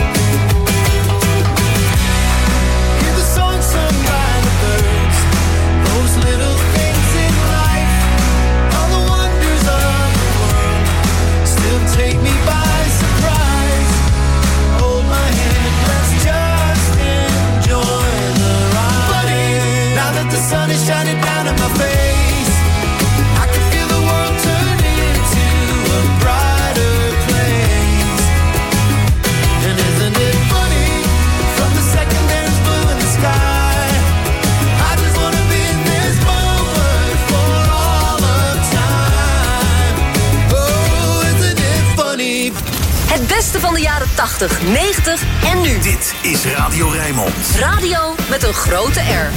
Hear the song sung by the birds, those little things in life, all the wonders of the world, still take me by surprise. Hold my hand, let's just enjoy the ride. Funny, now that the sun is shining down in my face, I can feel the world turn into a brighter place. And isn't it funny, from the second there's blue in the sky, I just wanna be in this moment for all of time. Oh, isn't it funny? Het beste van de jaren 80, 90 en nu. Dit is Radio Rijnmond. Radio met een grote R.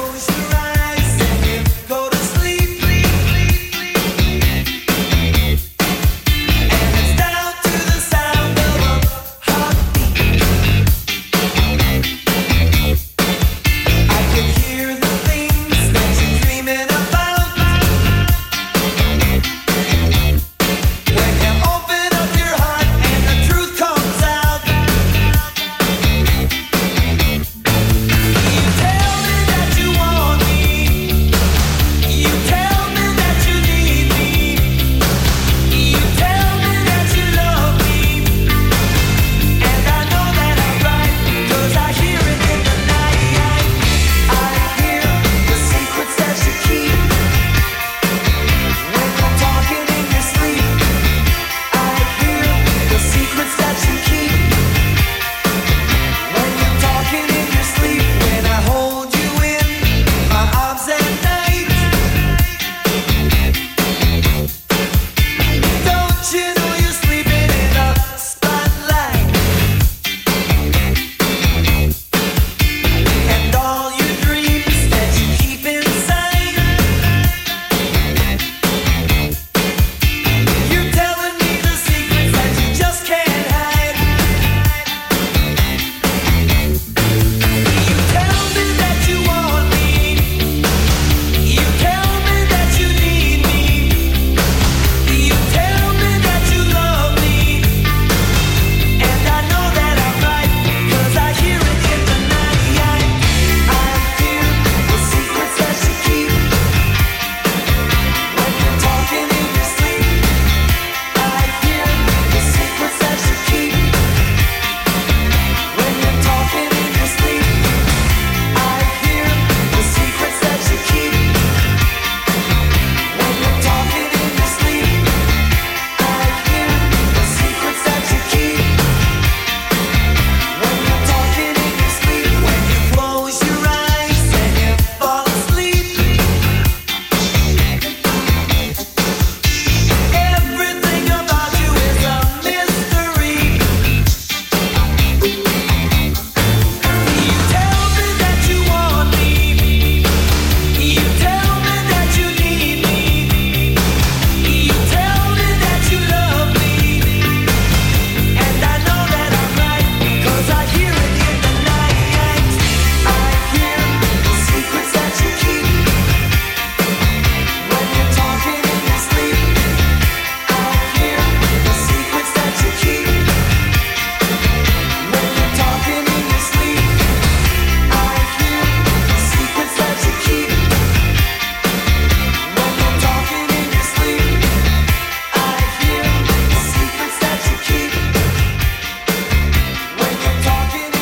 Go to sleep. And it's down to the sound of a heartbeat. I can hear the things that you're dreaming about. When you open up your heart and the truth comes out. You tell me that you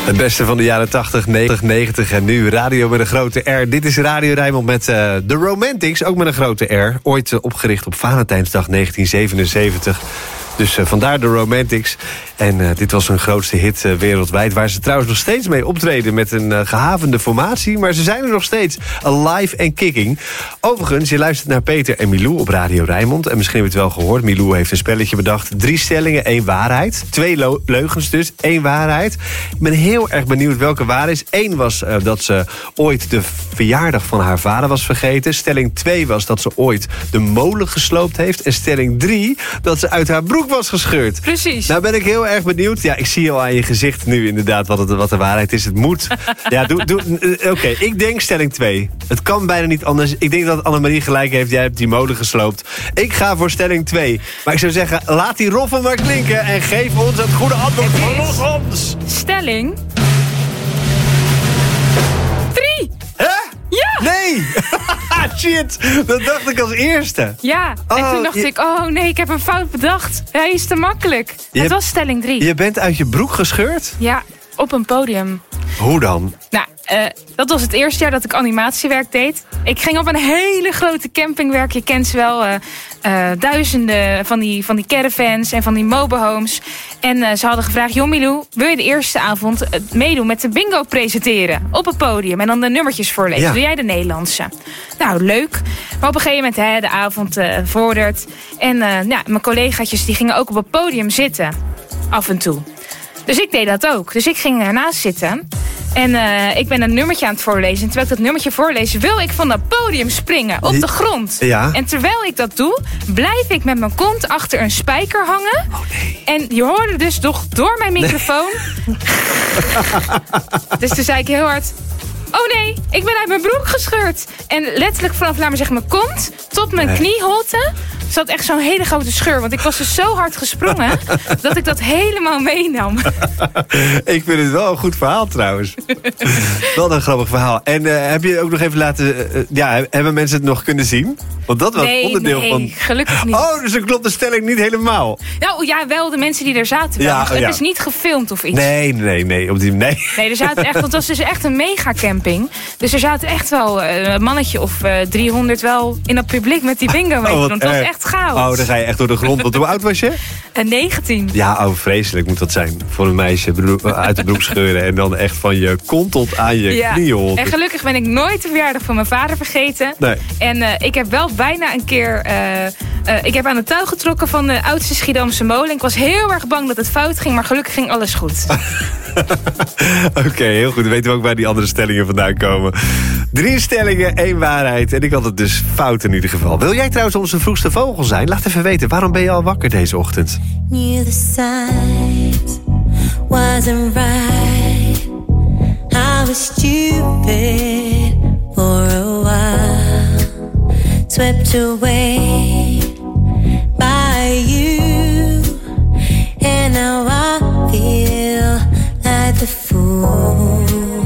Het beste van de jaren 80, 90 en nu radio met een grote R. Dit is Radio Rijnmond met The Romantics, ook met een grote R. Ooit opgericht op Valentijnsdag 1977. Dus vandaar de Romantics. En dit was hun grootste hit wereldwijd. Waar ze trouwens nog steeds mee optreden met een gehavende formatie. Maar ze zijn er nog steeds. Alive en kicking. Overigens, je luistert naar Peter en Milou op Radio Rijnmond. En misschien heb je het wel gehoord. Milou heeft een spelletje bedacht. 3 stellingen, 1 waarheid. 2 leugens dus, 1 waarheid. Ik ben heel erg benieuwd welke waar is. 1 was dat ze ooit de verjaardag van haar vader was vergeten. Stelling 2 was dat ze ooit de molen gesloopt heeft. En stelling 3 dat ze uit haar broek was gescheurd. Precies. Nou ben ik heel erg benieuwd. Ja, ik zie al aan je gezicht nu inderdaad wat de waarheid is. Het moet. Ja, Oké, ik denk stelling 2. Het kan bijna niet anders. Ik denk dat Annemarie gelijk heeft. Jij hebt die molen gesloopt. Ik ga voor stelling 2. Maar ik zou zeggen, laat die roffel maar klinken en geef ons het goede antwoord van ons. Stelling 3. Hè? Ja! Nee! Shit, dat dacht ik als eerste. Ja, en toen dacht ik, oh nee, ik heb een fout bedacht. Hij is te makkelijk. Het was stelling 3. Je bent uit je broek gescheurd? Ja, op een podium. Hoe dan? Nou, dat was het eerste jaar dat ik animatiewerk deed. Ik ging op een hele grote camping werken. Je kent ze wel. Duizenden van die caravans en van die mobilehomes. En ze hadden gevraagd, joh Milou, wil je de eerste avond meedoen met de bingo presenteren? Op het podium en dan de nummertjes voorlezen. Ja. Doe jij de Nederlandse? Nou, leuk. Maar op een gegeven moment, de avond vordert. En mijn collegaatjes die gingen ook op het podium zitten. Af en toe. Dus ik deed dat ook. Dus ik ging ernaast zitten. En ik ben een nummertje aan het voorlezen. En terwijl ik dat nummertje voorlees, wil ik van dat podium springen op de grond. Ja. En terwijl ik dat doe, blijf ik met mijn kont achter een spijker hangen. Oh nee. En je hoorde dus toch door mijn microfoon. Nee. Dus toen zei ik heel hard, oh nee, ik ben uit mijn broek gescheurd. En letterlijk vanaf, laat maar zeggen, mijn kont tot mijn knieholte zat echt zo'n hele grote scheur. Want ik was dus zo hard gesprongen dat ik dat helemaal meenam. Ik vind het wel een goed verhaal trouwens. Wel een grappig verhaal. En heb je ook nog even laten... hebben mensen het nog kunnen zien? Want dat was onderdeel van... Nee, gelukkig niet. Oh, dus dan klopt de stelling niet helemaal. Nou ja, wel de mensen die er zaten. Wel. Het is niet gefilmd of iets. Nee. Nee, er zaten echt, want het was dus echt een mega camping. Dus er zaten echt wel een mannetje of 300 wel in dat publiek met die bingo mee. Want het was echt chaos. Oh, dan ga je echt door de grond. Want hoe oud was je? 19. Ja, vreselijk moet dat zijn. Voor een meisje uit de broek scheuren. En dan echt van je kont tot aan je knieholte. En gelukkig ben ik nooit de verjaardag van mijn vader vergeten. Nee. En ik heb wel bijna een keer... ik heb aan de touw getrokken van de oudste Schiedamse molen. Ik was heel erg bang dat het fout ging, maar gelukkig ging alles goed. Oké, heel goed. Dan weten we ook waar die andere stellingen vandaan komen. 3 stellingen, 1 waarheid. En ik had het dus fout in ieder geval. Wil jij trouwens onze vroegste vogel zijn? Laat even weten, waarom ben je al wakker deze ochtend? Knew the signs wasn't right. I was stupid for a while. Swept away by you. And now I feel like the fool.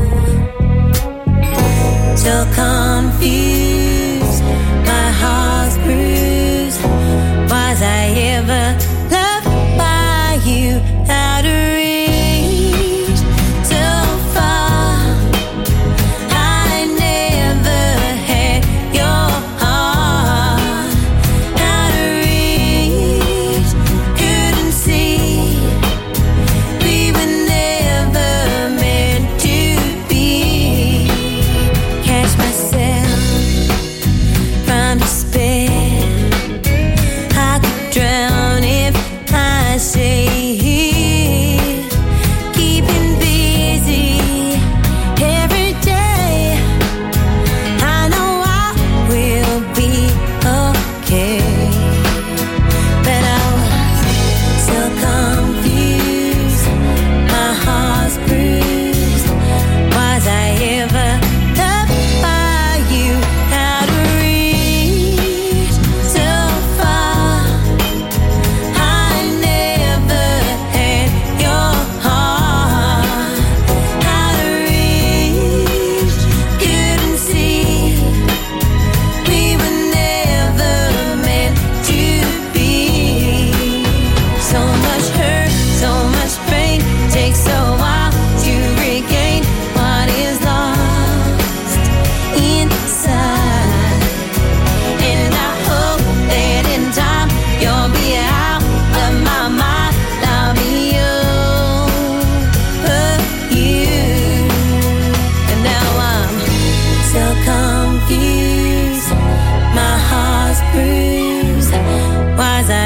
So confused, my heart's bruised. Was I ever loved by you? Out of reach, so far. I never had your heart. Out of reach, couldn't see. We were never meant to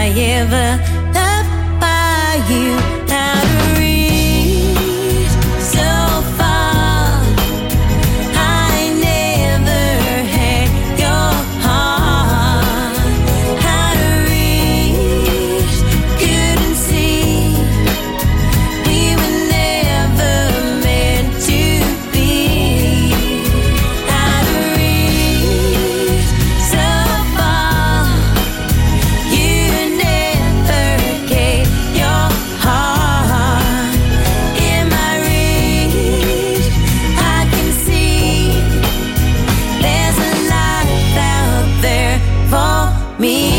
I ever loved by you. How to reach so far. I never had your heart. How to reach, couldn't see. We were never meant to be. How to reach so far. You never gave your heart. In my reach, I can see there's a life out there for me.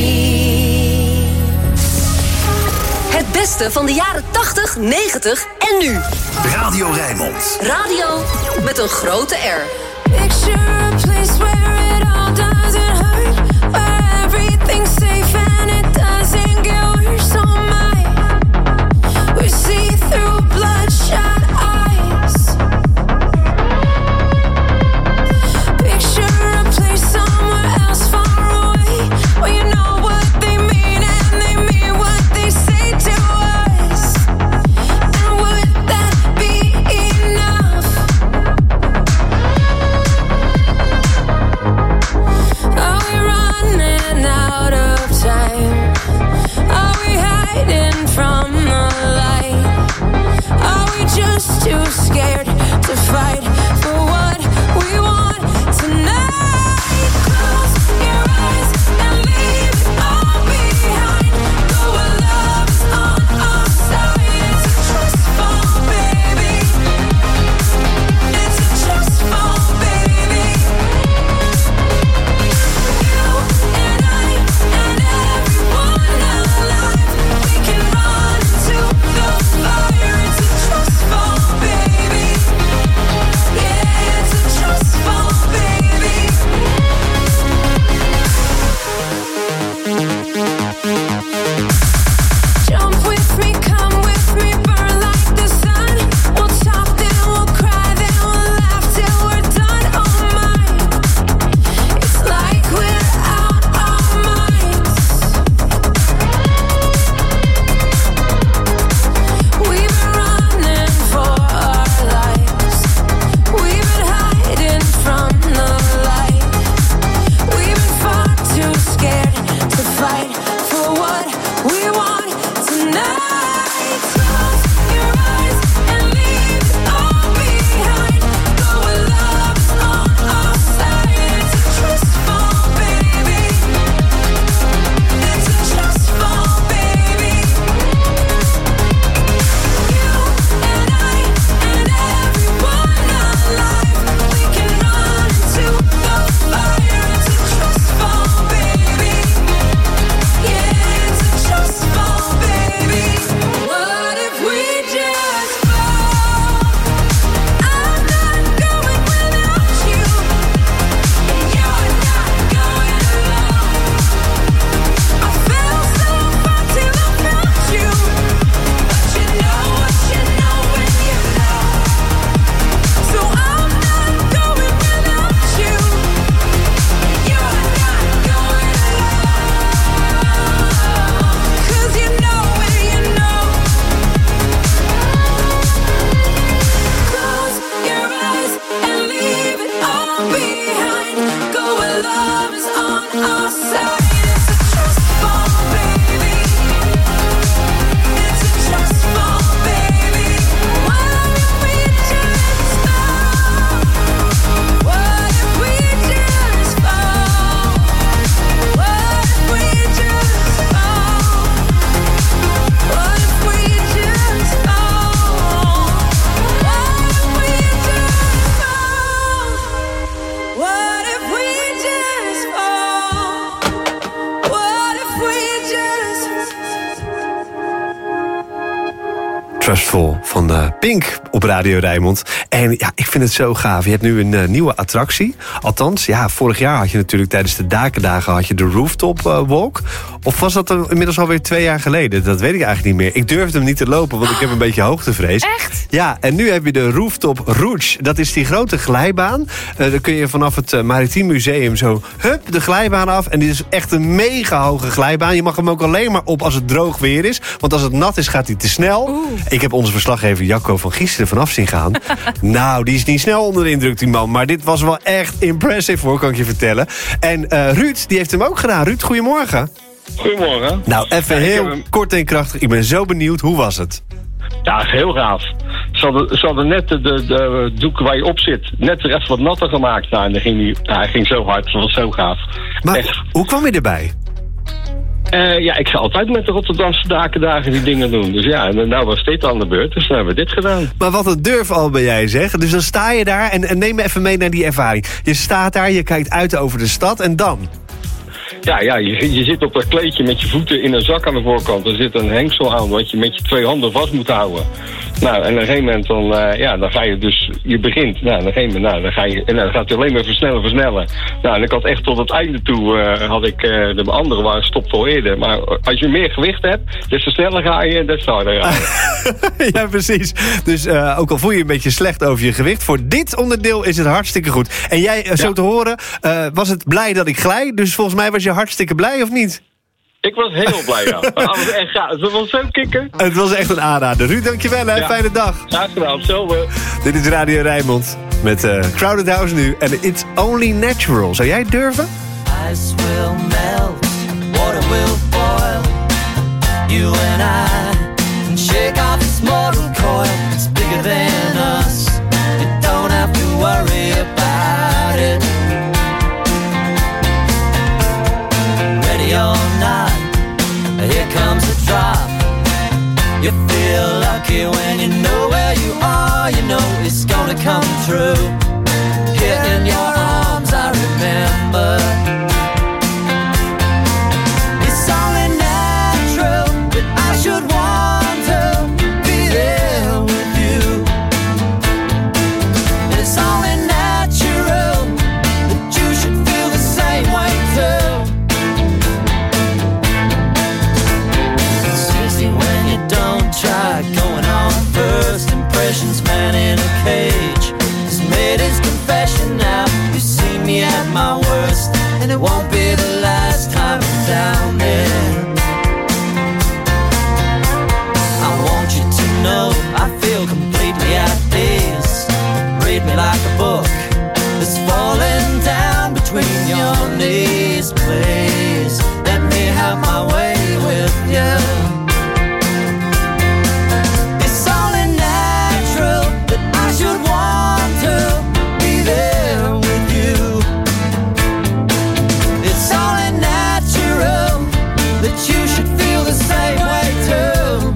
Het beste van de jaren 80, 90 en nu. Radio Rijnmond. Radio met een grote R. Picture a place where it all doesn't hurt, where everything's safe and it doesn't get worse. Oh my, we see through bloodshot eyes. Picture a place somewhere else far away, where you know what they mean and they mean what they say to us. And would that be enough? Are we running out of time? Are we hiding from the light? Are we just too scared to fight for what we want tonight? Close your eyes and leave it all behind. Go where love is on our side. It's a trust fall, baby. It's a trust fall, baby. You and I and everyone alive, we can run into the fire. It's a trust fall, baby. Yeah. Trustful van Pink op Radio Rijnmond. En ja, ik vind het zo gaaf. Je hebt nu een nieuwe attractie. Althans, ja, vorig jaar had je natuurlijk tijdens de Dakendagen had je de Rooftop Walk. Of was dat inmiddels alweer 2 jaar geleden? Dat weet ik eigenlijk niet meer. Ik durfde hem niet te lopen, want ik heb een beetje hoogtevrees. Echt? Ja, en nu heb je de Rooftop Rouge. Dat is die grote glijbaan. Dan kun je vanaf het Maritiem Museum zo de glijbaan af. En die is echt een mega hoge glijbaan. Je mag hem ook alleen maar op als het droog weer is. Want als het nat is, gaat hij te snel. Ik heb onze verslaggever Jacco van Giesteren vanaf zien gaan. Nou, die is niet snel onder de indruk, die man. Maar dit was wel echt impressive, hoor, kan ik je vertellen. En Ruud, die heeft hem ook gedaan. Ruud, goedemorgen. Goedemorgen. Nou, even heel kort en krachtig. Ik ben zo benieuwd. Hoe was het? Ja, het is heel gaaf. Ze hadden net de doek waar je op zit, net er even wat natter gemaakt. Nou, en dan hij ging zo hard. Het was zo gaaf. Maar echt. Hoe kwam je erbij? Ja, ik zou altijd met de Rotterdamse Dakendagen die dingen doen. Dus ja, en nou was dit aan de beurt, dus dan hebben we dit gedaan. Maar wat een durf al ben jij, zeg. Dus dan sta je daar en neem me even mee naar die ervaring. Je staat daar, je kijkt uit over de stad en dan? Ja, je zit op dat kleedje met je voeten in een zak aan de voorkant. Er zit een hengsel aan wat je met je 2 handen vast moet houden. Nou, en op een gegeven moment dan ga je dus, je begint. Nou, op een gegeven moment, dan gaat hij alleen maar versnellen. Nou, en ik had echt tot het einde toe, de andere waren stopt al eerder. Maar als je meer gewicht hebt, des te sneller ga je en des te harder ga je. Ja, precies. Dus ook al voel je een beetje slecht over je gewicht, voor dit onderdeel is het hartstikke goed. En jij, zo te horen, was het blij dat ik glij? Dus volgens mij was je hartstikke blij, of niet? Ik was heel blij, ja. Dat was echt gaaf. Het was zo kicken. Het was echt een aanrader. Ruud, dankjewel, hè. Ja. Fijne dag. Graag gedaan, hetzelfde. Dit is Radio Rijnmond met Crowded House nu. En It's Only Natural. Zou jij het durven? Ice will melt, water will boil. You and I can shake off this mortal coil. It's bigger than us. You don't have to worry about it. Ready or not, here comes the drop. You feel lucky when you know where you are. You know it's gonna come true. Here in your arms I remember. It's only natural that I should want to be there with you. It's only natural that you should feel the same way too. It's easy when you don't try. Going on first impressions, man in a cage. He's made his confession now. You see me at my worst, and it won't be the last time I'm down there. I want you to know I feel completely at ease. Read me like a book that's falling down between your knees. Please let me have my way with you. It's only natural that I should want to be there with you. It's only natural that you should feel the same way too.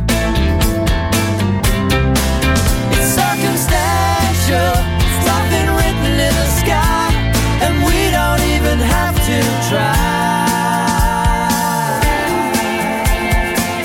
It's circumstantial, it's nothing written in the sky, and we don't even have to try.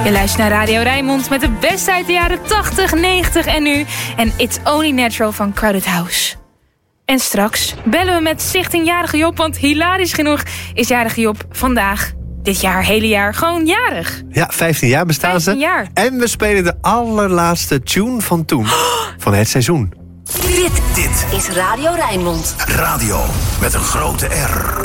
Je luistert naar Radio Rijnmond met de beste uit de jaren 80, 90 en nu. En It's Only Natural van Crowded House. En straks bellen we met Stichting Jarige Job, want hilarisch genoeg is Jarige Job vandaag, dit jaar, hele jaar, gewoon jarig. Ja, 15 jaar bestaan 15 jaar. ze. En we spelen de allerlaatste tune van toen, van het seizoen. Dit is Radio Rijnmond. Radio met een grote R.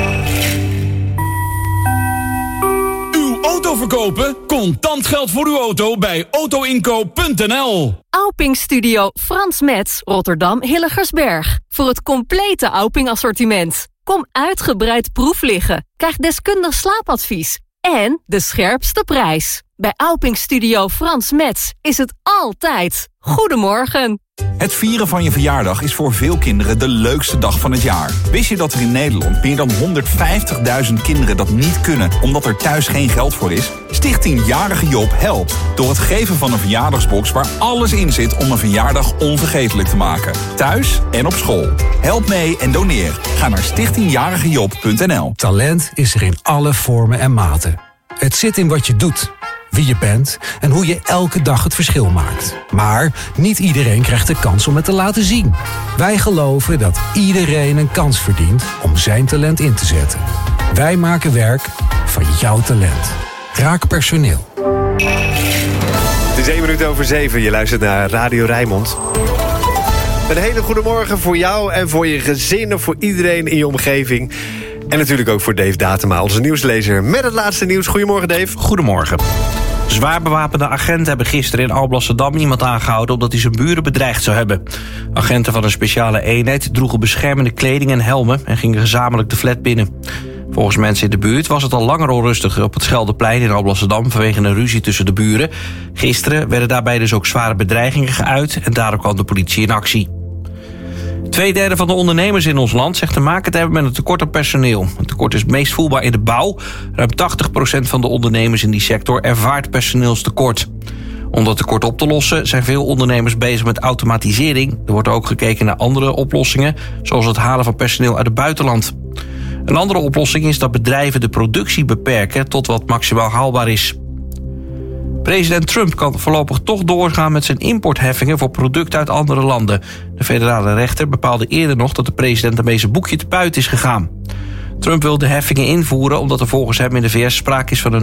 Auto verkopen? Contant geld voor uw auto bij autoinkoop.nl. Auping Studio Frans Metz, Rotterdam Hilligersberg. Voor het complete Auping assortiment. Kom uitgebreid proef liggen. Krijg deskundig slaapadvies. En de scherpste prijs. Bij Auping Studio Frans Metz is het altijd. Goedemorgen. Het vieren van je verjaardag is voor veel kinderen de leukste dag van het jaar. Wist je dat er in Nederland meer dan 150.000 kinderen dat niet kunnen omdat er thuis geen geld voor is? Stichting Jarige Job helpt door het geven van een verjaardagsbox waar alles in zit om een verjaardag onvergetelijk te maken. Thuis en op school. Help mee en doneer. Ga naar stichtingjarigejob.nl. Talent is er in alle vormen en maten. Het zit in wat je doet, wie je bent en hoe je elke dag het verschil maakt. Maar niet iedereen krijgt de kans om het te laten zien. Wij geloven dat iedereen een kans verdient om zijn talent in te zetten. Wij maken werk van jouw talent. Raak personeel. Het is 7:01. Je luistert naar Radio Rijnmond. Een hele goede morgen voor jou en voor je gezin of voor iedereen in je omgeving. En natuurlijk ook voor Dave Datema, onze nieuwslezer met het laatste nieuws. Goedemorgen, Dave. Goedemorgen. Zwaar bewapende agenten hebben gisteren in Alblasserdam iemand aangehouden omdat hij zijn buren bedreigd zou hebben. Agenten van een speciale eenheid droegen beschermende kleding en helmen en gingen gezamenlijk de flat binnen. Volgens mensen in de buurt was het al langer onrustig op het Scheldeplein in Alblasserdam vanwege een ruzie tussen de buren. Gisteren werden daarbij dus ook zware bedreigingen geuit en daardoor kwam de politie in actie. 2/3 van de ondernemers in ons land zegt te maken te hebben met een tekort aan personeel. Het tekort is meest voelbaar in de bouw. Ruim 80% van de ondernemers in die sector ervaart personeelstekort. Om dat tekort op te lossen zijn veel ondernemers bezig met automatisering. Er wordt ook gekeken naar andere oplossingen, zoals het halen van personeel uit het buitenland. Een andere oplossing is dat bedrijven de productie beperken tot wat maximaal haalbaar is. President Trump kan voorlopig toch doorgaan met zijn importheffingen voor producten uit andere landen. De federale rechter bepaalde eerder nog dat de president ermee zijn boekje te buiten is gegaan. Trump wil de heffingen invoeren omdat er volgens hem in de VS sprake is van een